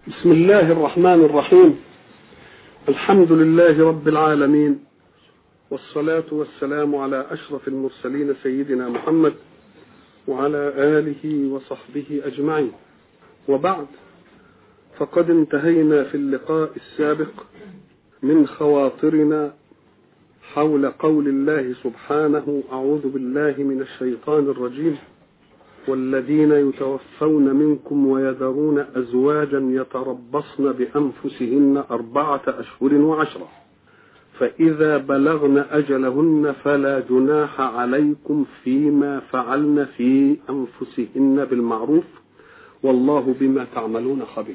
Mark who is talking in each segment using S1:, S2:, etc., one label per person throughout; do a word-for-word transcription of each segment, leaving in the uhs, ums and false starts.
S1: بسم الله الرحمن الرحيم. الحمد لله رب العالمين، والصلاة والسلام على أشرف المرسلين سيدنا محمد وعلى آله وصحبه أجمعين، وبعد، فقد انتهينا في اللقاء السابق من خواطرنا حول قول الله سبحانه: أعوذ بالله من الشيطان الرجيم: والذين يتوفون منكم ويذرون أزواجا يتربصن بأنفسهن أربعة أشهر وعشرة، فإذا بلغن أجلهن فلا جناح عليكم فيما فعلن في أنفسهن بالمعروف، والله بما تعملون خبير.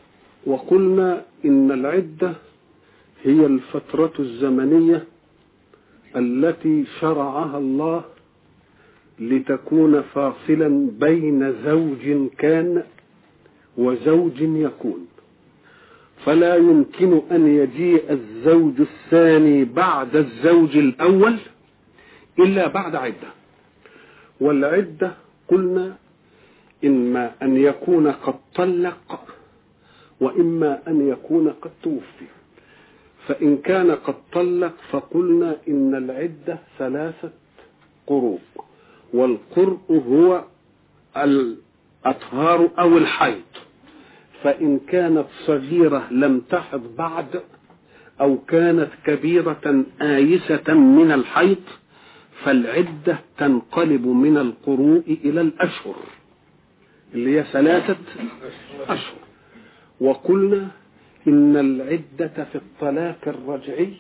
S1: وقلنا إن العدة هي الفترة الزمنية التي شرعها الله لتكون فاصلا بين زوج كان وزوج يكون، فلا يمكن أن يجيء الزوج الثاني بعد الزوج الأول إلا بعد عدة. والعدة قلنا إما أن يكون قد طلق وإما أن يكون قد توفي. فإن كان قد طلق فقلنا إن العدة ثلاثة قروء، والقرء هو الأطهار أو الحيض، فإن كانت صغيرة لم تحض بعد أو كانت كبيرة آيسة من الحيض فالعدة تنقلب من القروء إلى الأشهر اللي هي ثلاثة أشهر. وقلنا إن العدة في الطلاق الرجعي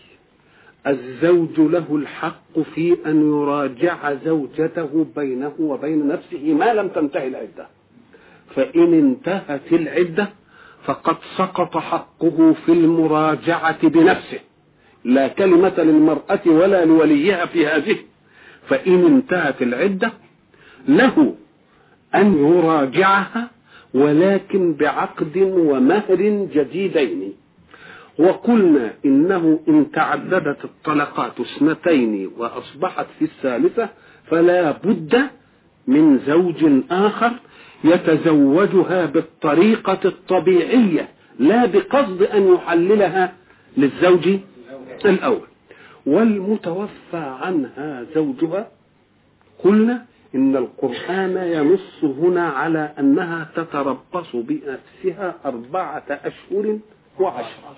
S1: الزوج له الحق في أن يراجع زوجته بينه وبين نفسه ما لم تنتهي العدة، فإن انتهت العدة فقد سقط حقه في المراجعة بنفسه، لا كلمة للمرأة ولا لوليها في هذه. فإن انتهت العدة له أن يراجعها، ولكن بعقد ومهر جديدين. وقلنا إنه إن تعددت الطلقات اثنتين وأصبحت في الثالثة فلا بد من زوج آخر يتزوجها بالطريقة الطبيعية، لا بقصد أن يحللها للزوج الأول. والمتوفى عنها زوجها قلنا إن القرآن ينص هنا على أنها تتربص بنفسها أربعة أشهر وعشرة،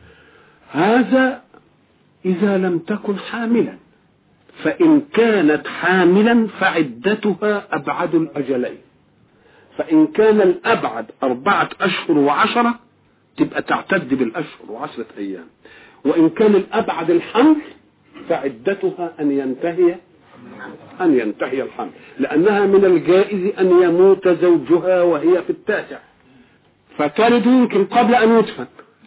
S1: هذا إذا لم تكن حاملا. فإن كانت حاملا فعدتها أبعد الأجلين، فإن كان الأبعد أربعة أشهر وعشرة تبقى تعتد بالأشهر وعشرة أيام، وإن كان الأبعد الحمل فعدتها أن ينتهي أن ينتهي الحمل، لأنها من الجائز أن يموت زوجها وهي في التاسع فتلد يمكن قبل أن يدفن،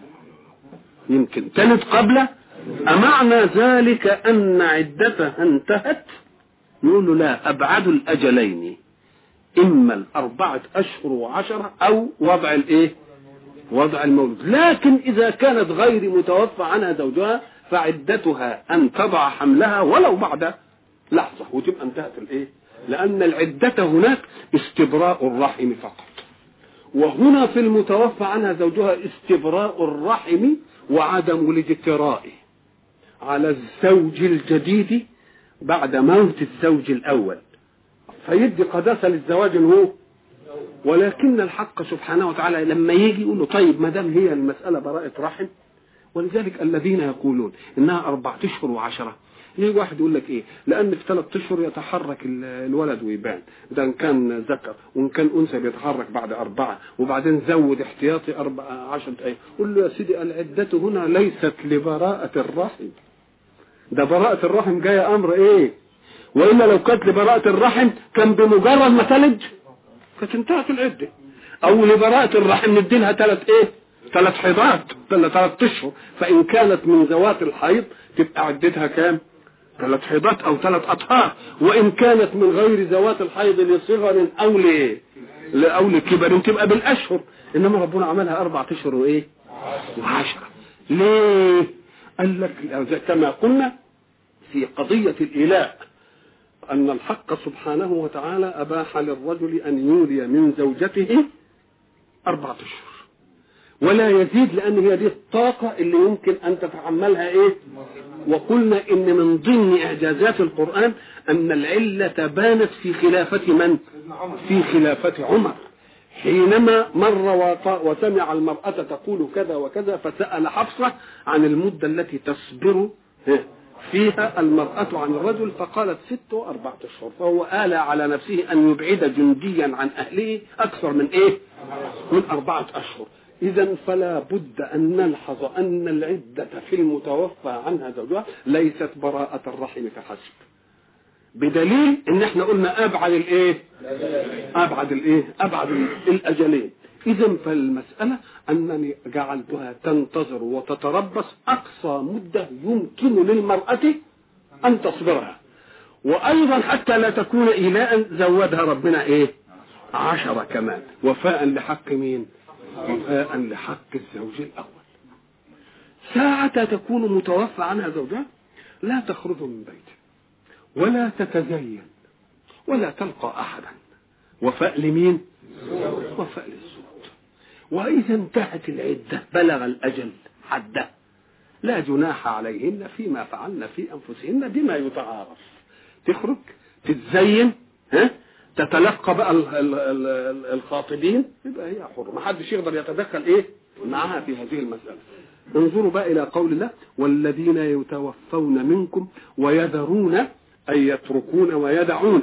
S1: يمكن تلد قبل. أمعنى ذلك أن عدتها انتهت؟ نقول له لا، أبعد الأجلين إما الأربعة أشهر وعشرة أو وضع الإيه؟ وضع المولود. لكن إذا كانت غير متوفى عنها زوجها فعدتها أن تضع حملها ولو بعد لحظة وتبقى انتهت الإيه؟ لأن العدة هناك استبراء الرحم فقط، وهنا في المتوفى عنها زوجها استبراء الرحم وعدم الاجتراء على الزوج الجديد بعد موت الزوج الأول، فيدي قداسة للزواج هو. ولكن الحق سبحانه وتعالى لما يجي يقول له طيب ما دام هي المسألة براءة رحم، ولذلك الذين يقولون إنها أربعة أشهر وعشرة، يجي واحد يقول لك إيه؟ لأن في ثلاث أشهر يتحرك الولد ويبان، ده إن كان ذكر، وإن كان أنثى بيتحرك بعد أربعة، وبعدين زود احتياطي أربعة عشرة أيام. قل له يا سيدي العدة هنا ليست لبراءة الرحم، ده براءة الرحم جاية أمر إيه؟ وإلا لو كانت لبراءة الرحم كان بمجرد ما تلج كانت انتهت العدة. أو لبراءة الرحم نديلها ثلاث إيه؟ ثلاث حيضات ولا ثلاث أشهر، فإن كانت من ذوات الحيض تبقى عدتها كام؟ ثلاث حيضات أو ثلاث أطهار. وإن كانت من غير ذوات الحيض لصغر أو ل أو لكبر تبقى بالأشهر. إنما ربنا عملها أربعة أشهر وإيه؟ وعشرة. ليه؟ قال لك كما قلنا في قضية الإيلاء أن الحق سبحانه وتعالى أباح للرجل أن يولي من زوجته أربعة أشهر، ولا يزيد، لأن هي دي الطاقة اللي يمكن أن تتحملها إيه. وقلنا إن من ضمن إعجازات القرآن أن العلة بانت في خلافة من؟ في خلافة عمر، حينما مر وسمع المرأة تقول كذا وكذا، فسأل حفصة عن المدة التي تصبر فيها المرأة عن الرجل، فقالت ست وأربعة أشهر، فهو آل على نفسه أن يبعد جنديا عن أهله أكثر من إيه؟ من أربعة أشهر. إذا فلا بد أن نلحظ أن العدة في المتوفى عنها زوجها ليست براءة الرحم فحسب، بدليل ان احنا قلنا ابعد الايه ابعد الايه ابعد الاجلين. اذا فالمساله انني جعلتها تنتظر وتتربص اقصى مده يمكن للمراه ان تصبرها، وايضا حتى لا تكون ايلاء زودها ربنا ايه عشرة كمان، وفاء لحق مين؟ وفاء لحق الزوج الاول. ساعة تكون متوفى عنها زوجها لا تخرج من بيته ولا تتزين ولا تلقى أحدا، وفاء لمين؟ وفاء للزوج. وإذا انتهت العدة بلغ الأجل حده لا جناح عليهن فيما فعلن في أنفسهن بما يتعارف، تخرج تتزين، ها تتلقى بقى الخاطبين، يبقى هي حر، ما حدش يقدر يتدخل ايه معها في هذه المسألة. انظروا بقى إلى قول الله: والذين يتوفون منكم ويذرون أي يتركون ويدعون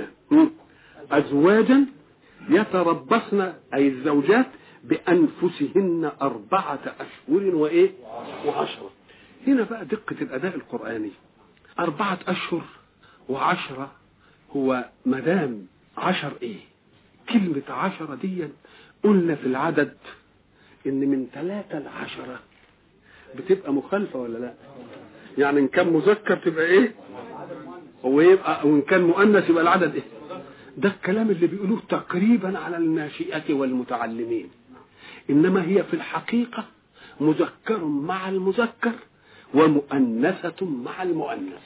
S1: أزواجا يتربصن أي الزوجات بأنفسهن أربعة أشهر وإيه وعشرة. هنا بقى دقة الأداء القرآني، أربعة أشهر وعشرة، هو مدام عشر إيه كلمة عشرة دي قلنا في العدد إن من ثلاثة لعشرة بتبقى مخالفة ولا لا؟ يعني إن كان مذكر تبقى إيه هو يبقى، وإن كان مؤنث يبقى العدد إيه. ده الكلام اللي بيقولوه تقريبا على الناشئة والمتعلمين، إنما هي في الحقيقة مذكر مع المذكر ومؤنثة مع المؤنث.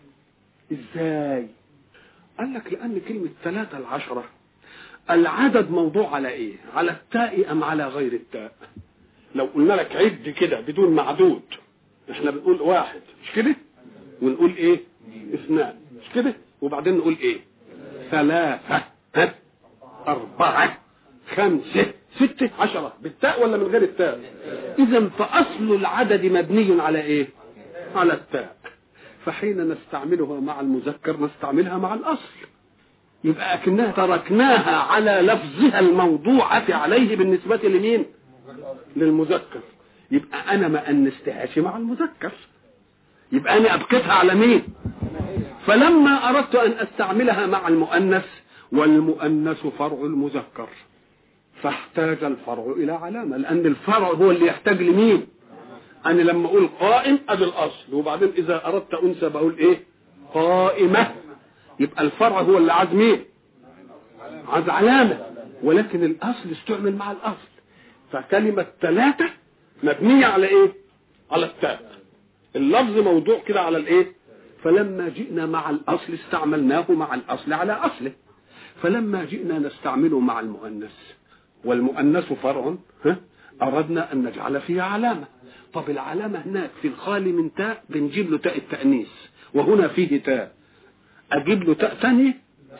S1: إزاي؟ قال لك لأن كلمة ثلاثة العشرة العدد موضوع على إيه؟ على التاء أم على غير التاء؟ لو قلنا لك عد كده بدون معدود، احنا بنقول واحد مش كده، ونقول ايه اثنان مش كده، وبعدين نقول ايه ثلاثة، ها أربعة، خمسة، ستة، عشرة، بالتاء ولا من غير التاء؟ إذا فأصل العدد مبني على ايه؟ على التاء. فحين نستعملها مع المذكر نستعملها مع الأصل، يبقى أكنها تركناها على لفظها الموضوعة عليه بالنسبة لمين؟ للمذكر. يبقى أنا ما أنستهاش مع المذكر، يبقى أنا أبقيتها على مين؟ فلما أردت أن أستعملها مع المؤنث، والمؤنث فرع المذكر، فاحتاج الفرع إلى علامة، لأن الفرع هو اللي يحتاج لمين؟ أنا لما أقول قائم أدي الأصل، وبعدين إذا أردت أنثى بقول إيه؟ قائمة، يبقى الفرع هو اللي عايز مين؟ عايز علامة، ولكن الأصل استعمل مع الأصل. فكلمة ثلاثة مبنية على إيه؟ على التاء، اللفظ موضوع كده على الإيه؟ فلما جئنا مع الأصل استعملناه مع الأصل على أصله، فلما جئنا نستعمله مع المؤنث والمؤنث فرع، ها أردنا أن نجعل فيها علامة. طب العلامة هناك في الخالي من تاء بنجيب له تاء التأنيث، وهنا فيه تاء أجيب له تاء ثانية،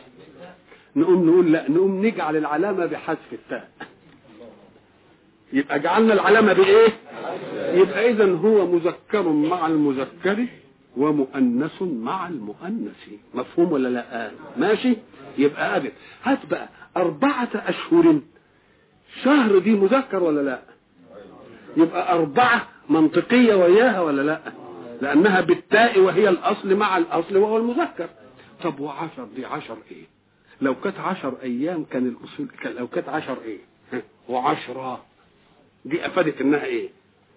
S1: نقوم نقول لا، نقوم نجعل العلامة بحذف التاء، يبقى جعلنا العلامة بإيه؟ يبقى إذن هو مذكر مع المذكر ومؤنث مع المؤنث. مفهوم ولا لا؟ ماشي. يبقى أبد هات بقى أربعة أشهر، شهر دي مذكر ولا لا؟ يبقى أربعة منطقية وياها ولا لا؟ لأنها بالتاء وهي الأصل مع الأصل وهو المذكر. طب وعشر دي عشر إيه؟ لو كانت عشر أيام كان الأصول، لو كانت عشر إيه؟ وعشرة دي أفادت إنها إيه؟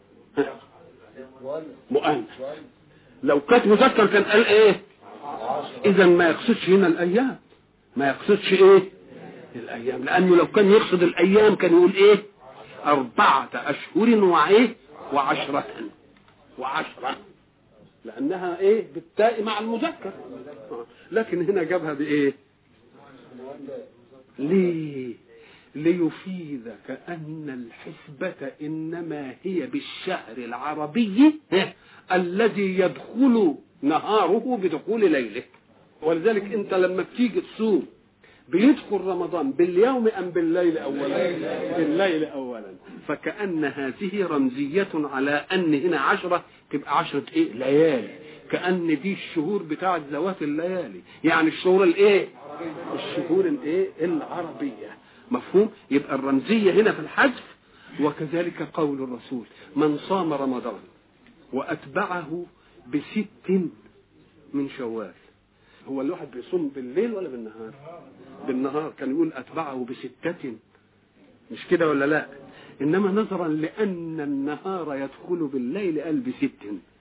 S1: مؤنث. لو كانت مذكر كان قال إيه؟ إذا ما يقصدش هنا الأيام، ما يقصدش إيه؟ الأيام، لأنه لو كان يقصد الأيام كان يقول إيه؟ أربعة أشهر وإيه؟ وعشرة، وعشرة، لأنها إيه؟ بالتاء مع المذكر. لكن هنا جابها بإيه؟ ليه؟ ليفيد كأن الحسبة إنما هي بالشهر العربي الذي يدخل نهاره بدخول ليله. ولذلك انت لما بتيجي تصوم بيدخل رمضان باليوم ام بالليل اولا؟ بالليل اولا. فكأن هذه رمزية على ان هنا عشرة تبقى عشرة ايه؟ ليالي. كأن دي الشهور بتاعت ذوات الليالي، يعني الشهور الايه؟ الشهور الايه؟ العربية. مفهوم؟ يبقى الرمزية هنا في الحذف. وكذلك قول الرسول: من صام رمضان واتبعه بست من شوال. هو الواحد بيصوم بالليل ولا بالنهار؟ بالنهار. كان يقول اتبعه بستة، مش كده ولا لا؟ انما نظرا لان النهار يدخل بالليل قال بست،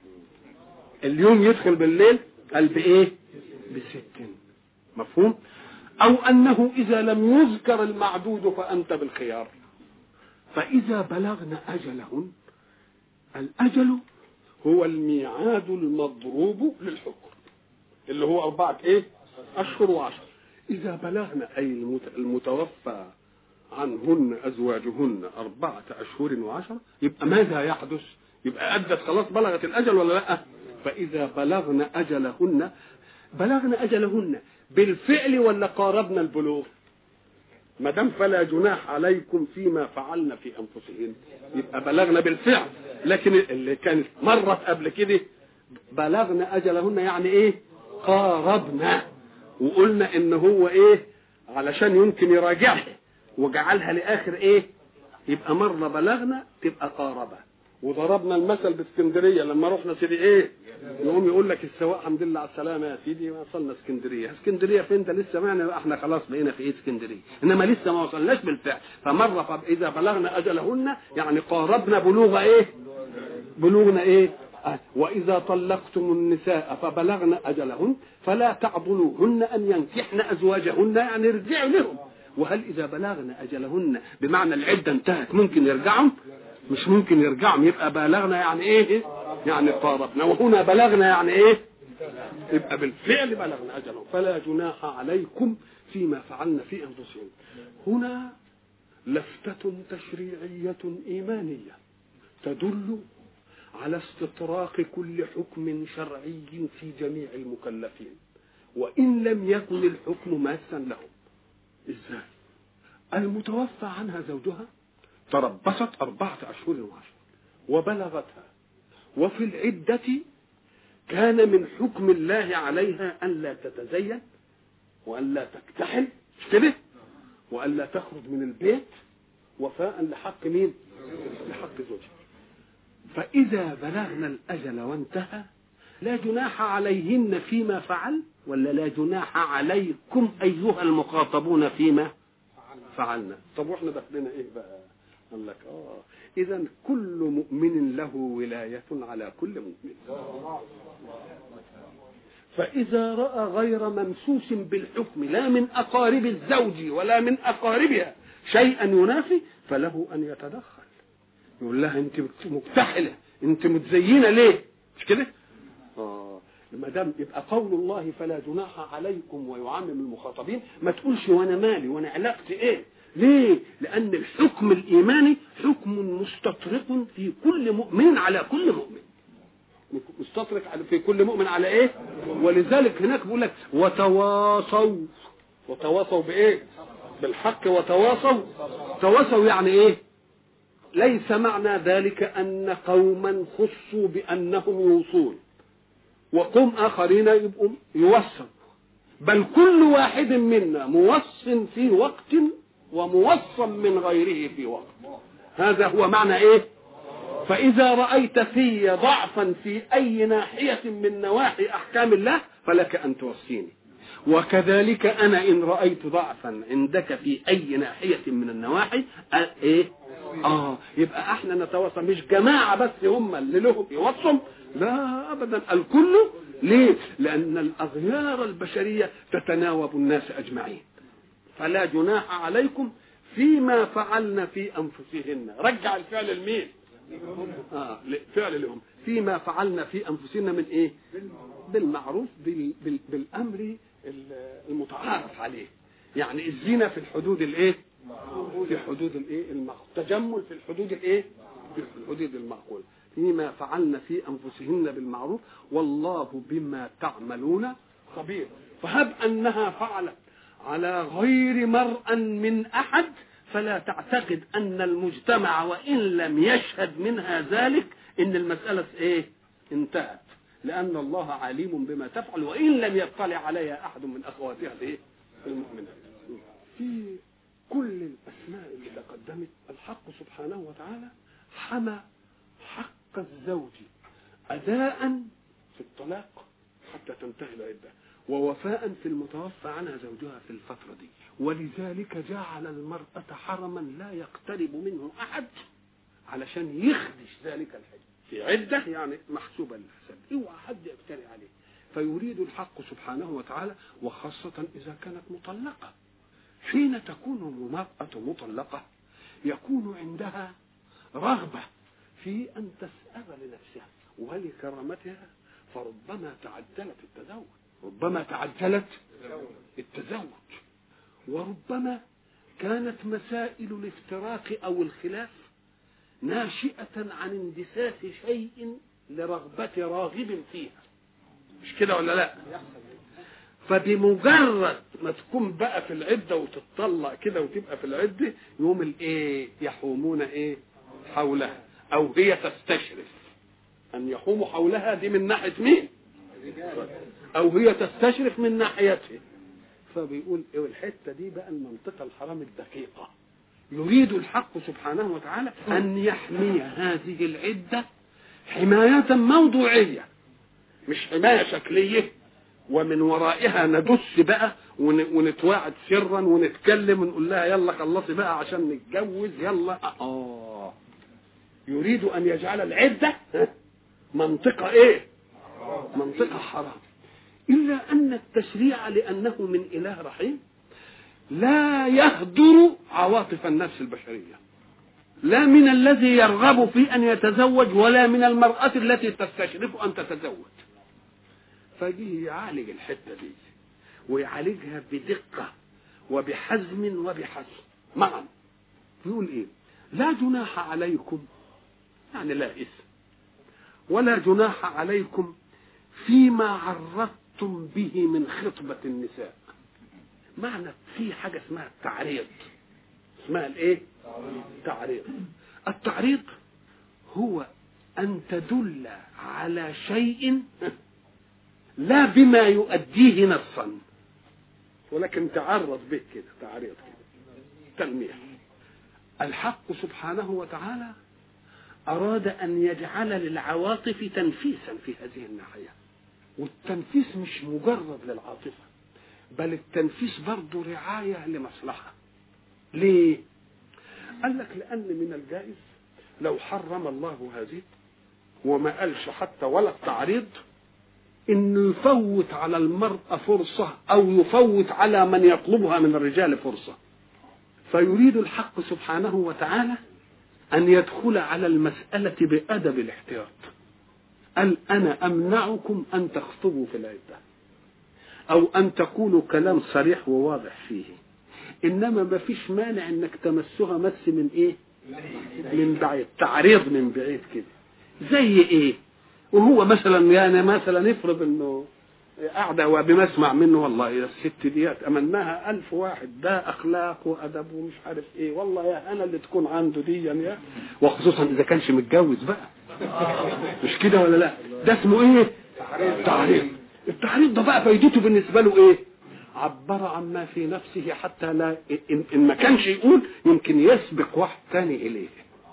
S1: اليوم يدخل بالليل قال بايه؟ بست. مفهوم؟ او انه اذا لم يذكر المعدود فانت بالخيار. فاذا بلغنا اجلهن، الاجل هو الميعاد المضروب للحكم اللي هو أربعة إيه؟ أشهر وعشر. إذا بلغنا أي المتوفى عنهن أزواجهن أربعة أشهر وعشر، يبقى ماذا يحدث؟ يبقى أدت خلاص، بلغت الأجل ولا لا؟ فإذا بلغنا أجلهن، بلغنا أجلهن بالفعل ولا قاربنا البلوغ؟ ما دام فلا جناح عليكم فيما فعلنا في أنفسهن، يبقى بلغنا بالفعل. لكن اللي كانت مرت قبل كده بلغنا أجلهن يعني إيه؟ قاربنا. وقلنا ان هو ايه؟ علشان يمكن يراجعها وجعلها لاخر ايه؟ يبقى مرة بلغنا تبقى قاربة. وضربنا المثل باسكندرية لما رحنا سيدي ايه؟ يقوم يقول لك السواق الحمد لله على السلامة يا سيدي، وصلنا اسكندرية. اسكندرية فين ده؟ لسه معنا، احنا خلاص بقينا في ايه؟ اسكندرية، انما لسه ما وصلناش بالفعل. فمرة اذا بلغنا اجلهن يعني قاربنا بلوغ ايه؟ بلوغنا ايه؟ وإذا طلقتم النساء فبلغن أجلهن فلا تعضلوهن أن ينكحن أزواجهن، يعني يرجعوا لهم. وهل إذا بلغن أجلهن بمعنى العدة انتهت ممكن يرجعوا؟ مش ممكن يرجعوا. يبقى بلغنا يعني إيه؟ يعني قاربنا. وهنا بلغنا يعني إيه؟ يبقى بالفعل بلغنا أجلهم. فلا جناح عليكم فيما فعلنا في أنفسهم. هنا لفتة تشريعية إيمانية تدل على استطراق كل حكم شرعي في جميع المكلفين، وإن لم يكن الحكم ماسا لهم. إزاي؟ المتوفى عنها زوجها تربصت أربعة أشهر وعشر وبلغتها، وفي العدة كان من حكم الله عليها أن لا تتزين وأن لا تكتحل، اشتبه، وأن لا تخرج من البيت وفاء لحق مين؟ لحق زوجها. فإذا بلغنا الأجل وانتهى لا جناح عليهن فيما فعل، ولا لا جناح عليكم أيها المخاطبون فيما فعلنا. طب واحنا دخلنا ايه بقى؟ قال لك اه اذا كل مؤمن له ولاية على كل مؤمن. فإذا رأى غير ممسوس بالحكم لا من أقارب الزوج ولا من أقاربها شيئا ينافي فله أن يتدخل، يقول لها انت مكتحله، انت متزينه ليه؟ مش كده؟ اه ما دام يبقى قول الله فلا جناح عليكم ويعمم المخاطبين، ما تقولش وانا مالي وانا علاقتي ايه؟ ليه؟ لان الحكم الايماني حكم مستطرق في كل مؤمن على كل مؤمن، مستطرق في كل مؤمن على ايه؟ ولذلك هناك بيقول لك وتواصوا، وتواصوا بايه؟ بالحق. وتواصوا، تواصوا يعني ايه؟ ليس معنى ذلك أن قوما خصوا بأنهم يوصون وقوم آخرين يبقوا يوصوا، بل كل واحد منا موص في وقت وموصى من غيره في وقت. هذا هو معنى إيه؟ فإذا رأيت في ضعفا في أي ناحية من نواحي أحكام الله فلك أن توصيني، وكذلك أنا إن رأيت ضعفا عندك في أي ناحية من النواحي إيه؟ آه يبقى احنا نتواصل، مش جماعة بس هم اللي لهم يوصم، لا أبدا، الكل. ليه؟ لأن الأغيار البشرية تتناوب الناس أجمعين. فلا جناح عليكم فيما فعلنا في أنفسهن، رجع الفعل المين؟ آه فعل لهم فيما فعلنا في أنفسهن من إيه؟ بالمعروف، بال... بال... بالأمر المتعارف عليه. يعني الزنا في الحدود الإيه؟ في حدود الايه المعقول، تجمل في الحدود الايه في الحدود المعقوله، فيما فعلن في انفسهن بالمعروف والله بما تعملون خبير. فهب انها فعلت على غير مرء من احد فلا تعتقد ان المجتمع وان لم يشهد منها ذلك ان المساله ايه انتهت، لان الله عليم بما تفعل وان لم يطلع عليها احد من اخواتها الايه المؤمنات. في كل الاسماء اللي تقدمت الحق سبحانه وتعالى حمى حق الزوج اداء في الطلاق حتى تنتهي العده، ووفاء في المتوفى عنها زوجها في الفتره دي، ولذلك جعل المراه حرما لا يقترب منه احد علشان يخدش ذلك الحج في عده، يعني محسوبه للحساب، اوعى حد يقترب عليه. فيريد الحق سبحانه وتعالى، وخاصه اذا كانت مطلقه، حين تكون المراه مطلقه يكون عندها رغبه في ان تسأل لنفسها ولكرامتها، فربما تعجلت التزوج، ربما تعجلت التزوج، وربما كانت مسائل الافتراق او الخلاف ناشئة عن اندساس شيء لرغبة راغب فيها، مش كده ولا لا؟ فبمجرد ما تكون بقى في العدة وتتطلق كده وتبقى في العدة، يوم الايه يحومون ايه حولها، او هي تستشرف ان يحوموا حولها، دي من ناحية مين؟ او هي تستشرف من ناحيته. فبيقول ايه الحتة دي بقى المنطقة الحرام الدقيقة، يريد الحق سبحانه وتعالى ان يحمي هذه العدة حماية موضوعية، مش حماية شكلية ومن ورائها ندس بقى ونتواعد سرا ونتكلم ونقول لها يلا خلصي بقى عشان نتجوز يلا. اه يريد ان يجعل العدة منطقة ايه منطقة حرام، الا ان التشريع لانه من اله رحيم لا يهدر عواطف النفس البشرية، لا من الذي يرغب في ان يتزوج ولا من المرأة التي تستشرف ان تتزوج. فجيه يعالج الحتة دي ويعالجها بدقة وبحزم وبحزم معا. يقول ايه؟ لا جناح عليكم، يعني لا إثم، ولا جناح عليكم فيما عرضتم به من خطبة النساء. معنى في حاجة اسمها التعريض، اسمها الايه؟ تعريض. التعريض هو ان تدل على شيء لا بما يؤديه نصا، ولكن تعرض به كده، تعريض كده، تلميح. الحق سبحانه وتعالى أراد أن يجعل للعواطف تنفيسا في هذه الناحية، والتنفيس مش مجرد للعاطفة، بل التنفيس برضه رعاية لمصلحة. ليه؟ قال لك لأن من الجائز لو حرم الله هذه وما قالش حتى ولا التعريض إنه يفوت على المرأة فرصة أو يفوت على من يطلبها من الرجال فرصة. فيريد الحق سبحانه وتعالى أن يدخل على المسألة بأدب الاحتياط. قال أنا أمنعكم أن تخطبوا في العدة أو أن تقولوا كلام صريح وواضح فيه، إنما ما فيش مانع أنك تمسها مس من إيه؟ من بعيد، تعريض من بعيد كده. زي إيه؟ وهو مثلا يعني مثلا يفرض إنه قاعدة وبمسمع منه والله يا الست ديات أمناها ألف واحد، ده أخلاق وأدب ومش عارف إيه، والله يا أنا اللي تكون عنده دي يعني، وخصوصا إذا كانش متجوز بقى، مش كده ولا لا؟ ده اسمه إيه؟ تعريض. التعريض ده بقى فايدته بالنسبة له إيه؟ عبر عما في نفسه حتى لا إن, إن ما كانش يقول يمكن يسبق واحد تاني إليه،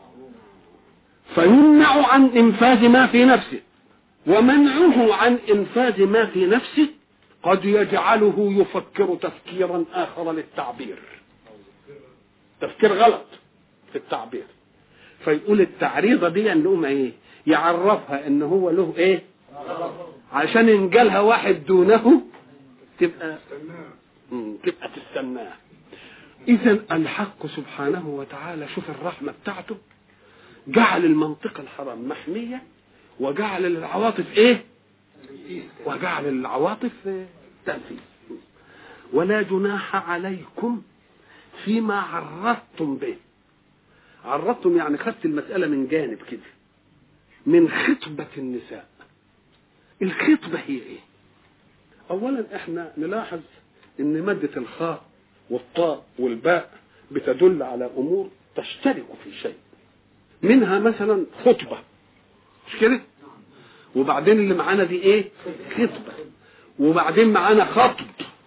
S1: فيمنع عن إنفاذ ما في نفسه، ومنعه عن إنفاذ ما في نفسه قد يجعله يفكر تفكيرا آخر للتعبير، تفكير غلط في التعبير. فيقول التعريضة دي أنهم إيه؟ يعرفها إن هو له إيه؟ عشان إن جالها واحد دونه تبقى تبقى تستناه. إذن الحق سبحانه وتعالى شوف الرحمة بتاعته، جعل المنطقة الحرام محمية وجعل العواطف ايه؟ وجعل العواطف تنفيذ. ولا جناح عليكم فيما عرضتم به. عرضتم يعني خدت المسألة من جانب كده، من خطبة النساء. الخطبة هي ايه؟ اولا احنا نلاحظ ان مادة الخاء والطاء والباء بتدل على امور تشترك في شيء، منها مثلا خطبة، مش كده؟ وبعدين اللي معانا دي ايه؟ خطبة، وبعدين معانا خطب.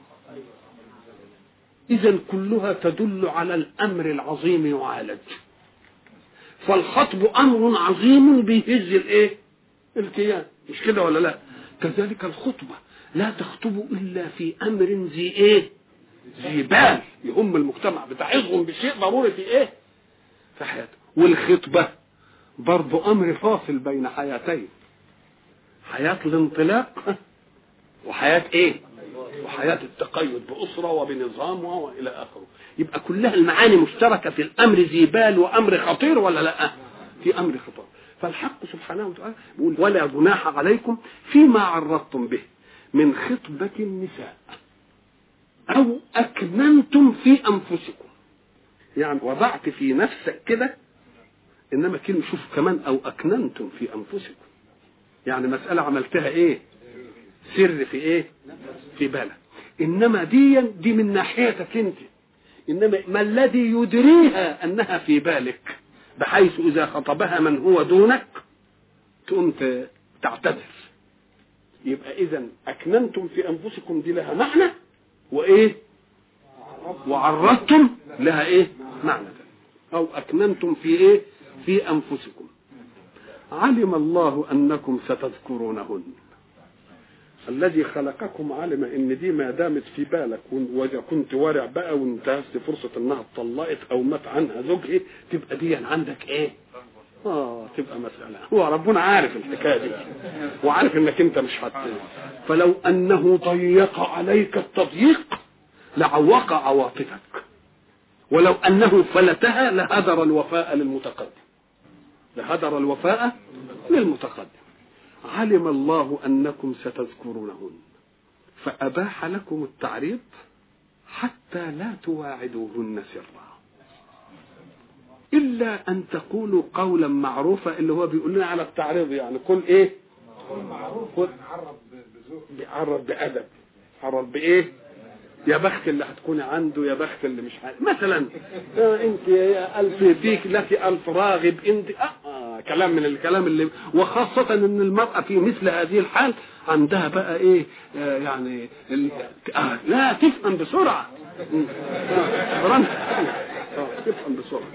S1: اذا كلها تدل على الامر العظيم يعالج. فالخطب امر عظيم بيهز الايه؟ الكيان، مش كده ولا لا؟ كذلك الخطبة لا تخطب الا في امر ذي ايه؟ ذي بال يهم المجتمع، بتعظهم بشيء ضروري في ايه؟ في حياته. والخطبة برضو امر فاصل بين حياتين، حياة الانطلاق وحياة ايه؟ وحياة التقيد بأسرة وبنظام والى اخره. يبقى كلها المعاني مشتركة في الامر ذي بال وامر خطير ولا لا؟ في امر خطير. فالحق سبحانه وتعالى يقول ولا جناح عليكم فيما عرضتم به من خطبة النساء او اكننتم في انفسكم. يعني وضعت في نفسك كده، انما كلمة شوف كمان او اكننتم في انفسكم، يعني مسألة عملتها ايه؟ سر في ايه؟ في بالك. انما دي دي من ناحيتك انت، انما ما الذي يدريها انها في بالك، بحيث اذا خطبها من هو دونك تقوم تعتذر. يبقى اذا اكننتم في انفسكم دي لها معنى، وايه؟ وعرضتم لها ايه؟ معنى. او اكننتم في ايه؟ في انفسكم. علم الله انكم ستذكرونهن. الذي خلقكم علم ان دي ما دامت في بالك وكنت وارع بقى وانتهزت فرصه انها اتطلقت او مات عنها زوجها، تبقى دي عندك ايه؟ اه تبقى مساله. هو ربنا عارف الحكايه دي وعارف انك انت مش حت. فلو انه ضيق عليك التضييق لعوق عواطفك، ولو انه فلتها لهدر الوفاء للمتقدم، لهدر الوفاء للمتقدم. علم الله أنكم ستذكرونهن فأباح لكم التعريض حتى لا تواعدوهن سرا إلا أن تقولوا قولا معروفا، اللي هو بيقول لنا على التعريض. يعني كل إيه؟ قول معروف، عرض بذوق، عرض بأدب، عرض بإيه؟ يا بخت اللي هتكوني عنده، يا بخت اللي مش عارف. مثلا انت يا الف فيك لك الف راغب انت آه كلام من الكلام اللي، وخاصه ان المراه في مثل هذه الحال عندها بقى ايه آه يعني آه لا تفهم بسرعه آه آه تفهم بسرعه.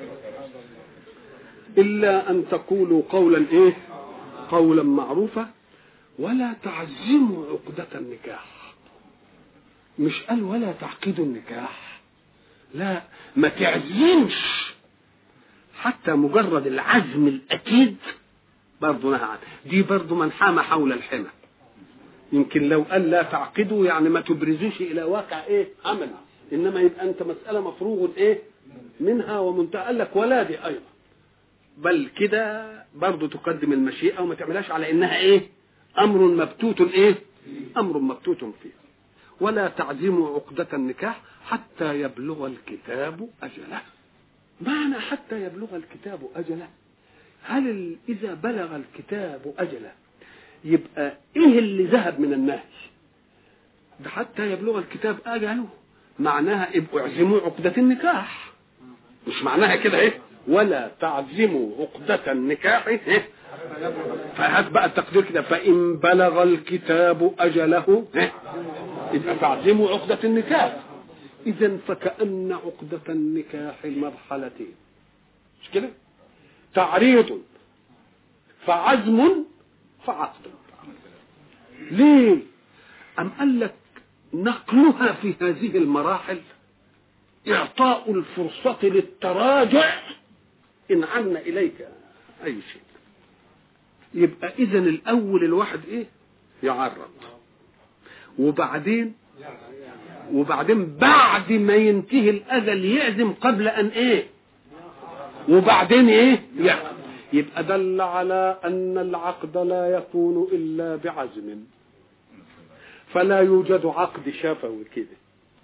S1: الا ان تقولوا قولا ايه؟ قولا معروفا ولا تعزموا عقده النكاح. مش قال ولا تعقدوا النكاح، لا، ما تعزمش، حتى مجرد العزم الأكيد برضو نهى عنه. دي برضو من حام حول الحمى. يمكن لو قال لا تعقدوا يعني ما تبرزوش إلى واقع إيه عمل، إنما يبقى أنت مسألة مفروغ إيه منها ومنتهى. قال لك ولا دي أيضا، بل كده برضو تقدم المشيئة وما تعملهاش على إنها إيه أمر مبتوت إيه أمر مبتوت فيه. ولا تعزموا عقدة النكاح حتى يبلغ الكتاب أجله. معنى حتى يبلغ الكتاب أجله، هل إذا بلغ الكتاب أجله يبقى إيه اللي ذهب من النهي؟ ده حتى يبلغ الكتاب أجله معناها ابقوا اعزموا عقدة النكاح، مش معناها كده إيه ولا تعزموا عقدة النكاح إيه؟ فهات بقى التقدير كده فإن بلغ الكتاب أجله إيه؟ إذا تعزموا عقدة النكاح. إذن فكأن عقدة النكاح مرحلتين، مش كده؟ تعريض فعزم فعقد. ليه؟ أم قال لك نقلها في هذه المراحل إعطاء الفرصة للتراجع إن عنا إليك أي شيء. يبقى إذن الأول الواحد إيه؟ يعرض، وبعدين وبعدين بعد ما ينتهي الأجل يعزم قبل أن إيه؟ وبعدين إيه؟ يعقد. يبقى دل على أن العقد لا يكون إلا بعزم، فلا يوجد عقد شفوي كده.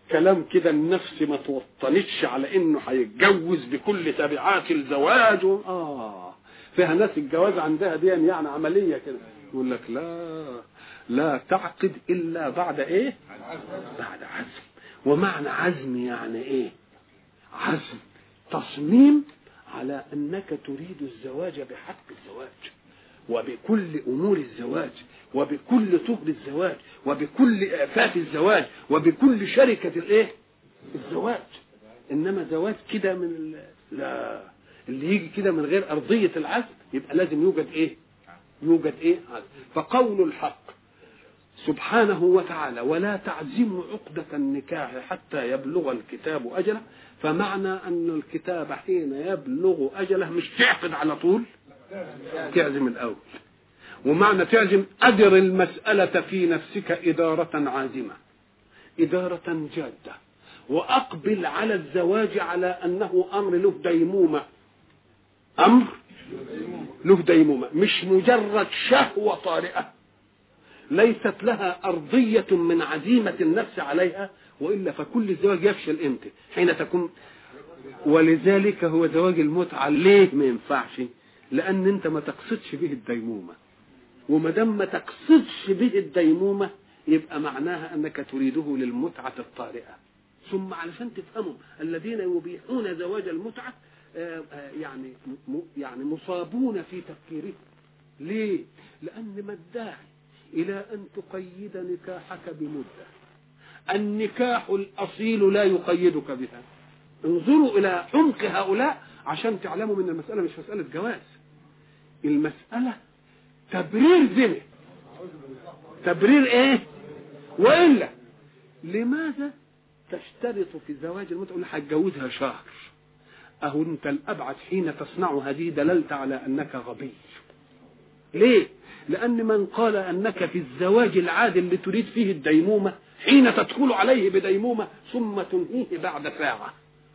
S1: كلام كده النفس ما توطنتش على انه هيتجوز بكل تبعات الزواج. اه فيها ناس الجواز عندها دي يعني عمليه كده، يقول لك لا لا تعقد الا بعد ايه؟ بعد عزم. ومعنى عزم يعني ايه؟ عزم تصميم على انك تريد الزواج بحق الزواج وبكل امور الزواج وبكل طهر الزواج وبكل اعفاف الزواج وبكل شركه الايه؟ الزواج. انما زواج كده من ال... لا، اللي يجي كده من غير ارضيه العزم يبقى لازم يوجد ايه؟ يوجد ايه؟ عزم. فقول الحق سبحانه وتعالى ولا تعزموا عقدة النكاح حتى يبلغ الكتاب أجله، فمعنى أن الكتاب حين يبلغ أجله مش تعقد على طول، تعزم الأول. ومعنى تعزم أدر المسألة في نفسك إدارة عازمة، إدارة جادة، وأقبل على الزواج على أنه أمر له ديمومة، أمر له ديمومة، مش مجرد شهوة طارئة ليست لها أرضية من عزيمة النفس عليها، وإلا فكل الزواج يفشل إمتى؟ حين تكون. ولذلك هو زواج المتعة ليه ما ينفعش؟ لأن أنت ما تقصدش به الديمومة، وما دام ما تقصدش به الديمومة يبقى معناها أنك تريده للمتعة الطارئة. ثم علشان تفهموا الذين يبيحون زواج المتعة يعني يعني مصابون في تفكيرهم. ليه؟ لأن ما الداعي إلى أن تقيد نكاحك بمدة؟ النكاح الأصيل لا يقيدك بها. انظروا إلى عمق هؤلاء عشان تعلموا من المسألة مش مسألة جواز، المسألة تبرير ذمة. تبرير إيه؟ وإلا لماذا تشترط في زواج المتعة اللي هتجوزها شهر؟ أهو أنت الأبعد حين تصنع هذه دللت على أنك غبي. ليه؟ لأن من قال أنك في الزواج العادي اللي تريد فيه الديمومة حين تدخل عليه بديمومة ثم تنهيه بعد ساعة،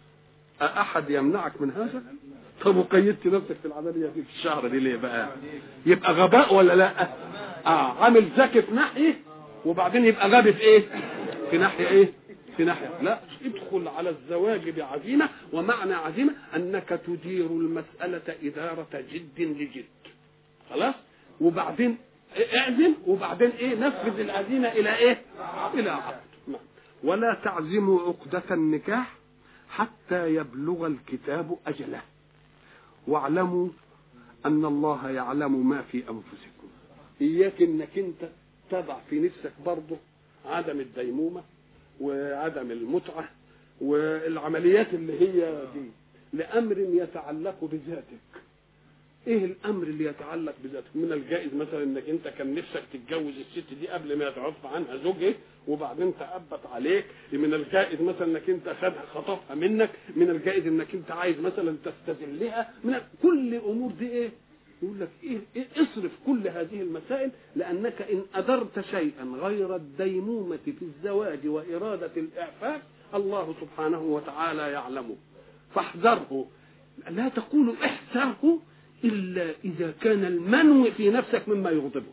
S1: أحد يمنعك من هذا؟ طب وقيدت نفسك في العملية في الشهر دي ليه بقى؟ يبقى غباء ولا لا؟ آه عامل ذكي في ناحية وبعدين يبقى غبي في إيه؟ في ناحية إيه؟ في ناحية لا، ادخل على الزواج بعزيمة. ومعنى عزيمة أنك تدير المسألة إدارة جد لجد، خلاص؟ وبعدين اعزم وبعدين ايه؟ نفذ العزيمه الى ايه؟ الى عقد. ولا تعزموا عقدة النكاح حتى يبلغ الكتاب اجله واعلموا ان الله يعلم ما في انفسكم. اياك انك انت تضع في نفسك برضه عدم الديمومه وعدم المتعه والعمليات اللي هي دي لامر يتعلق بذاتك. ايه الامر اللي يتعلق بذاتك؟ من الجائز مثلا انك انت كان نفسك تتجوز الست دي قبل ما يتعرف عنها زوجها وبعدين تأبت عليك. من الجائز مثلا انك انت خدها خطفها منك. من الجائز انك انت عايز مثلا تستذلها. من كل امور دي ايه؟ يقول لك إيه, ايه اصرف كل هذه المسائل، لانك ان ادرت شيئا غير الديمومة في الزواج وإرادة الإعفاف الله سبحانه وتعالى يعلمه، فاحذره. لا تقول احذره إلا إذا كان المنو في نفسك مما يغضبه.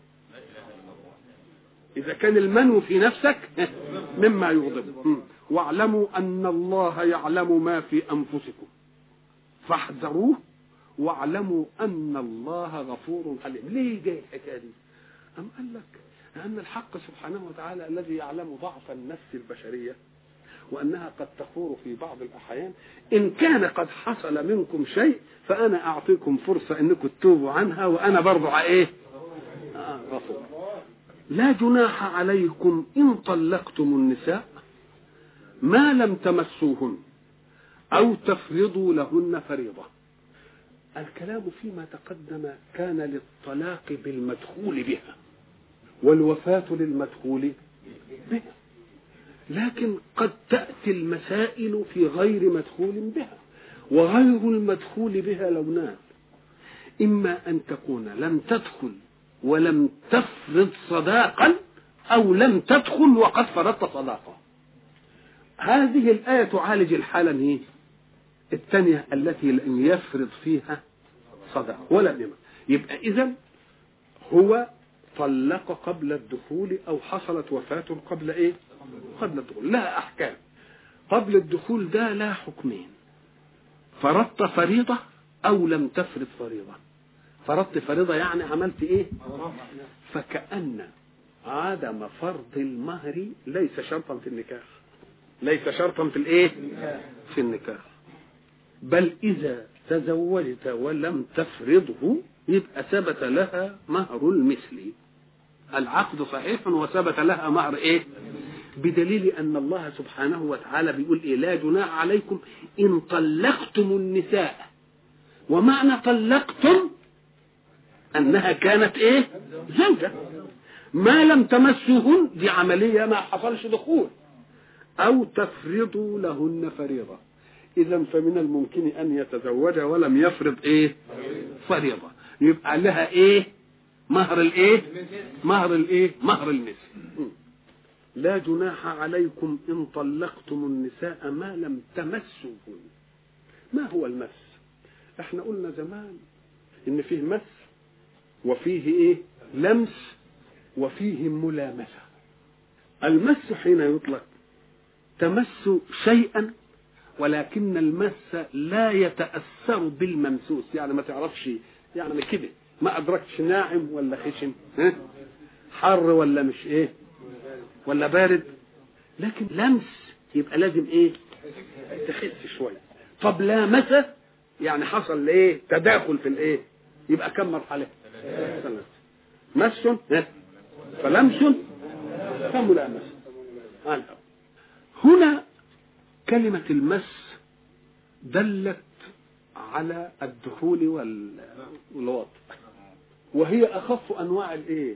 S1: إذا كان المنو في نفسك مما يغضبه. واعلموا أن الله يعلم ما في أنفسكم فاحذروه واعلموا أن الله غفور حليم. ليه جاي الحكاية دي؟ أم قال لك لأن الحق سبحانه وتعالى الذي يعلم ضعف النفس البشرية وأنها قد تخور في بعض الأحيان، إن كان قد حصل منكم شيء فأنا أعطيكم فرصة أنكم تتوبوا عنها وأنا برضو إيه؟ آه غفور. لا جناح عليكم إن طلقتم النساء ما لم تمسوهن أو تفرضوا لهن فريضة. الكلام فيما تقدم كان للطلاق بالمدخول بها والوفاة للمدخول بها، لكن قد تأتي المسائل في غير مدخول بها. وغير المدخول بها لونان: إما أن تكون لم تدخل ولم تفرض صداقا، أو لم تدخل وقد فرضت صداقا. هذه الآية تعالج الحالة هي الثانية التي لم يفرض فيها صداقا ولم يمت. يبقى إذن هو طلق قبل الدخول أو حصلت وفاة قبل إيه؟ قبل الدخول. لها أحكام. قبل الدخول ده لا حكمين، فرضت فريضة أو لم تفرض فريضة. فرضت فريضة يعني عملت إيه؟ فكأن عدم فرض المهر ليس شرطا في النكاح، ليس شرطا في الإيه؟ في النكاح، بل إذا تزوجت ولم تفرضه يبقى ثبت لها مهر المثل، العقد صحيح وثبت لها مهر إيه؟ بدليل أن الله سبحانه وتعالى بيقول إيه؟ لا جناح عليكم إن طلقتم النساء، ومعنى طلقتم أنها كانت إيه؟ زوجة، ما لم تمسوهن دي عملية ما حصلش دخول، أو تفرضوا لهن فريضة، إذا فمن الممكن أن يتزوج ولم يفرض إيه؟ فريضة، يبقى لها إيه؟ مهر الإيه؟ مهر الإيه؟ مهر المثل. لا جناح عليكم إن طلقتم النساء ما لم تمسوهن. ما هو المس؟ احنا قلنا زمان إن فيه مس وفيه إيه؟ لمس وفيه ملامسة. المس حين يطلق تمس شيئا ولكن المس لا يتأثر بالممسوس، يعني ما تعرفش يعني كده ما أدركتش ناعم ولا خشن، ها؟ حر ولا مش إيه ولا بارد، لكن لمس يبقى لازم إيه؟ تحس شوية. طب لامس يعني حصل إيه؟ تداخل في الإيه؟ يبقى كم مرحلة؟ مس فلمس فملامس. هنا كلمة المس دلت على الدخول والوطء، وهي أخف أنواع الإيه؟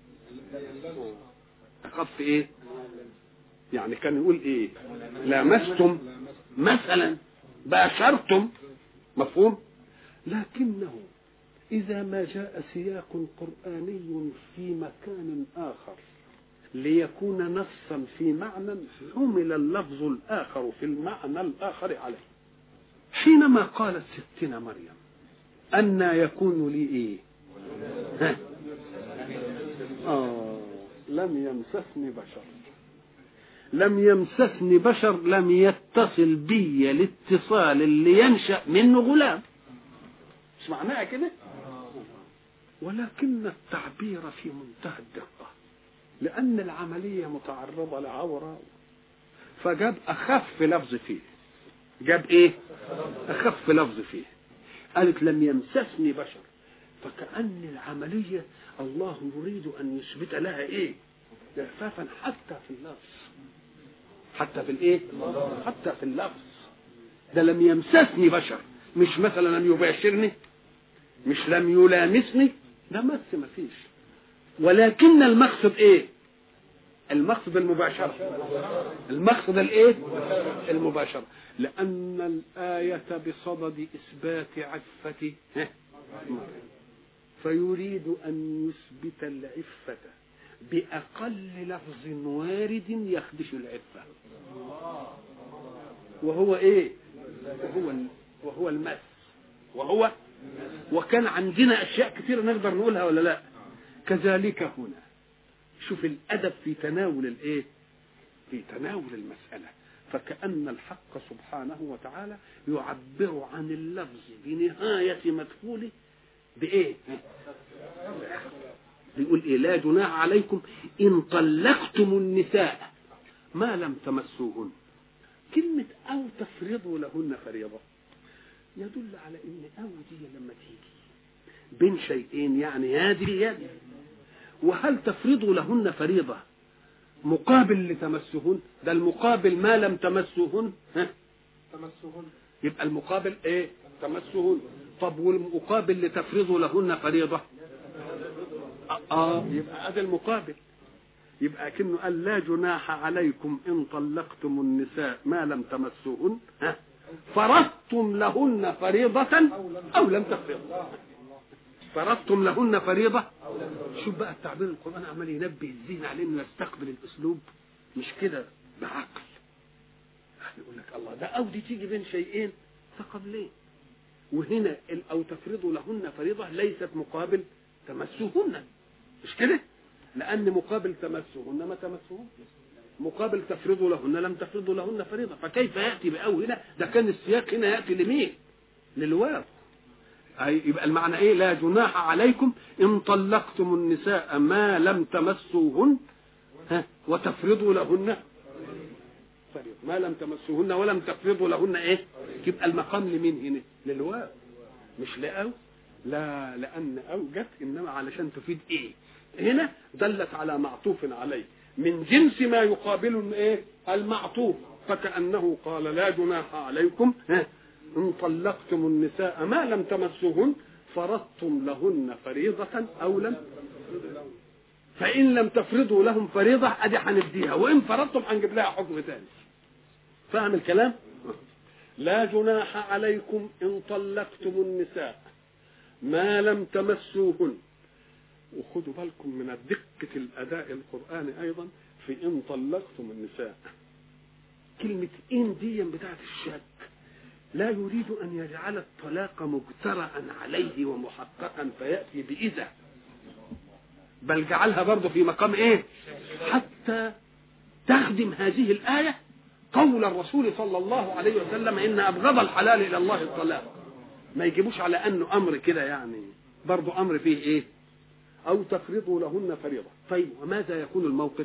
S1: أخف إيه؟ يعني كان يقول إيه؟ لامستم مثلا، باشرتم، مفهوم؟ لكنه إذا ما جاء سياق قرآني في مكان آخر ليكون نصا في معنى حمل اللفظ الآخر في المعنى الآخر عليه. حينما قالت ستنا مريم أن يكون لي إيه؟ ها؟ آه لم يمسسني بشر، لم يمسسني بشر، لم يتصل بي الاتصال اللي ينشأ منه غلام، مش معناها كده؟ ولكن التعبير في منتهى الدقة، لأن العملية متعرضة لعورة، فجاب أخف لفظ فيه. جاب إيه؟ أخف لفظ فيه. قالت لم يمسسني بشر، فكأن العملية الله يريد أن يثبت لها إيه؟ لفافا حتى في اللفظ، حتى في الإيه؟ حتى في اللفظ. ده لم يمسسني بشر، مش مثلا لم يباشرني، مش لم يلامسني، ده مس ما فيش، ولكن المقصد ايه؟ المقصد المباشرة، المقصد الايه؟ المباشرة، لأن الآية بصدد إثبات عفة فيريد أن يثبت العفة بأقل لفظ وارد يخدش العفة، وهو ايه؟ وهو وهو المس، وهو وكان عندنا أشياء كثيرة نقدر نقولها ولا لا؟ كذلك هنا شوف الأدب في تناول الايه؟ في تناول المسألة. فكأن الحق سبحانه وتعالى يعبر عن اللفظ بنهاية مدخوله بإيه؟ بيقول إيه؟ لا جناح عليكم إن طلقتم النساء ما لم تمسوهن. كلمة أو تفرضوا لهن فريضة يدل على إن أو دي لما تيجي بين شيئين يعني هذه يدي، وهل تفرضوا لهن فريضة مقابل لتمسهن؟ ده المقابل ما لم تمسهن، ها؟ تمسهن يبقى المقابل ايه؟ تمسهن. طب والمقابل لتفرضوا لهن فريضة اه يبقى هذا المقابل، يبقى كأنه قال لا جناح عليكم إن طلقتم النساء ما لم تمسوهن، ها؟ فرضتم لهن فريضة أو لم تفرضوا، فرضتم لهن فريضة. شوف بقى التعبير القرآن عمال ينبه الذهن عليه انه يستقبل الاسلوب مش كده بعقل. يقول لك الله ده او دي تيجي بين شيئين فقبلين، وهنا او تفرضوا لهن فريضة ليست مقابل تمسوهن، مش كده؟ لان مقابل تمسوهن ما تمسوهن، مقابل تفرضوا لهن لم تفرضوا لهن فريضة، فكيف يأتي بأو هنا؟ ده كان السياق هنا يأتي لمين؟ للواو. يبقى المعنى ايه؟ لا جناح عليكم ان طلقتم النساء ما لم تمسوهن ها وتفرضوا لهن فريضة، ما لم تمسوهن ولم تفرضوا لهن ايه؟ يبقى المقام لمين هنا؟ للواو مش لأو. لا، لأن أو جت إنما علشان تفيد إيه؟ هنا دلت على معطوف عليه من جنس ما يقابل إيه؟ المعطوف، فكأنه قال لا جناح عليكم ها إن طلقتم النساء ما لم تمسوهن فرضتم لهن فريضة أو لم، فإن لم تفرضوا لهم فريضة أدي هنديها، وإن فرضتم هنجيب لها حكم ثاني. فاهم الكلام؟ لا جناح عليكم إن طلقتم النساء ما لم تمسوهن. وخدوا بالكم من دقة الأداء القرآني أيضا في إن طلقتم النساء. كلمة إن دي بتاعت الشك، لا يريد أن يجعل الطلاق مجترأ عليه ومحققا فيأتي بإذا، بل جعلها برضه في مقام إيه؟ حتى تخدم هذه الآية قول الرسول صلى الله عليه وسلم إن أبغض الحلال إلى الله الطلاق. ما يجيبوش على أنه أمر كده، يعني برضو أمر فيه إيه؟ أو تفرضوا لهن فريضة. طيب وماذا يكون الموقف؟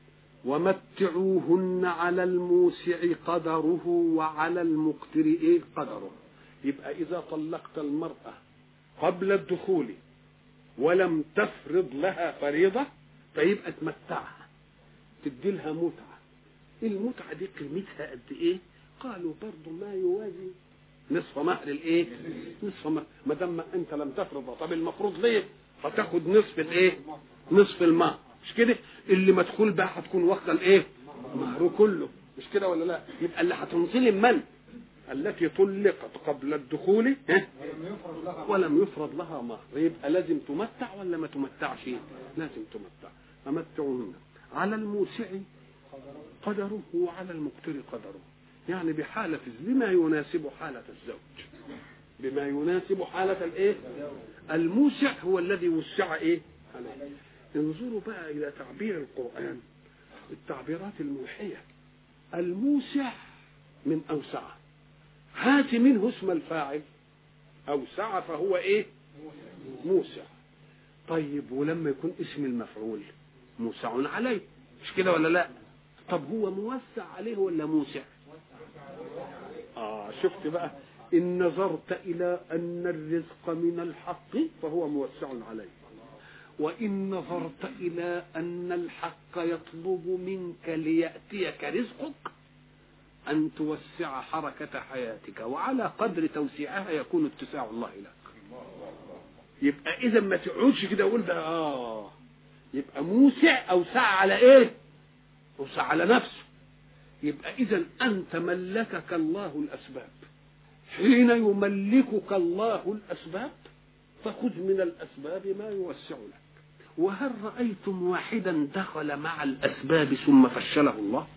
S1: ومتعوهن على الموسع قدره وعلى المقتر إيه قدره. يبقى إذا طلقت المرأة قبل الدخول ولم تفرض لها فريضة فيبقى تمتعها، تدي لها متعة. المتعة دي قيمتها قد إيه؟ قالوا برضو ما يوازي نصف مهر الايه؟ نصف مهر. ما دام انت لم تفرض، طب المفروض ليه هتاخد نصف الايه؟ نصف المهر، مش كده؟ اللي مدخول بقى هتكون واخده الايه؟ مهره كله، مش كده ولا لا؟ يبقى اللي هتنظلم من؟ التي طلقت قبل الدخول ها ولم يفرض لها مهر، يبقى لازم تمتع ولا ما تمتعش؟ لازم تمتع. فمتعوهن على الموسع قدره وعلى المقتر قدره، يعني بحالة بما يناسب حالة الزوج، بما يناسب حالة الايه؟ الموسع هو الذي وسع ايه عليه. انظروا بقى الى تعبير القرآن، التعبيرات الموحية. الموسع من اوسع، هات منه اسم الفاعل اوسع فهو ايه؟ موسع. طيب ولما يكون اسم المفعول موسع عليه، مش كده ولا لا؟ طب هو موسع عليه ولا موسع؟ آه شفت بقى، إن نظرت إلى أن الرزق من الحق فهو موسع عليه، وإن نظرت إلى أن الحق يطلب منك ليأتيك رزقك أن توسع حركة حياتك، وعلى قدر توسيعها يكون اتساع الله لك. يبقى إذا ما تقعدش كده وقول ده آه يبقى موسع أوسع على إيه؟ أوسع على نفسه. يبقى إذا أنت ملكك الله الأسباب، حين يملكك الله الأسباب فخذ من الأسباب ما يوسع لك. وهل رأيتم واحدا دخل مع الأسباب ثم فشله الله؟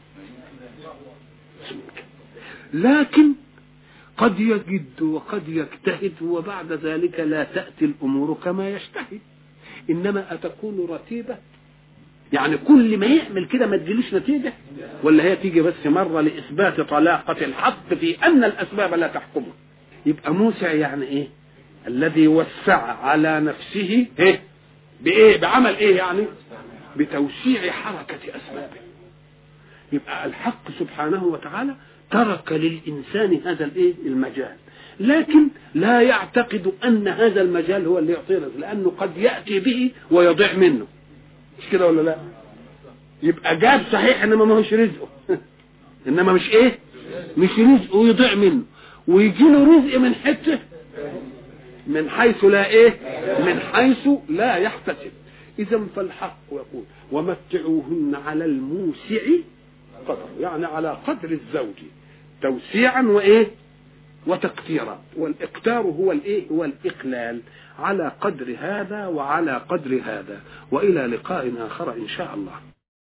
S1: لكن قد يجد وقد يجتهد وبعد ذلك لا تأتي الأمور كما يشتهي، إنما أتكون رتيبة، يعني كل ما يعمل كده ما تجيلوش نتيجة، ولا هي تيجي بس مرة لإثبات طلاقة الحق في أن الأسباب لا تحكمه. يبقى موسع يعني إيه؟ الذي وسع على نفسه إيه؟ بإيه؟ بعمل إيه يعني؟ بتوسيع حركة أسبابه. يبقى الحق سبحانه وتعالى ترك للإنسان هذا الإيه؟ المجال، لكن لا يعتقد أن هذا المجال هو اللي يعطيه رزق، لأنه قد يأتي به ويضيع منه، مش كده ولا لا؟ يبقى جاب صحيح انما ما هوش رزقه انما مش ايه؟ مش رزقه، ويضيع منه ويجي له رزق من حته من حيث لا ايه؟ من حيث لا يحتسب. اذا فالحق يقول ومتعوهن على الموسع قدر، يعني على قدر الزوج توسيعا وايه؟ وتقتيرا. والاقتار هو الايه؟ هو الاقلال على قدر هذا وعلى قدر هذا. والى لقاء اخر ان شاء الله.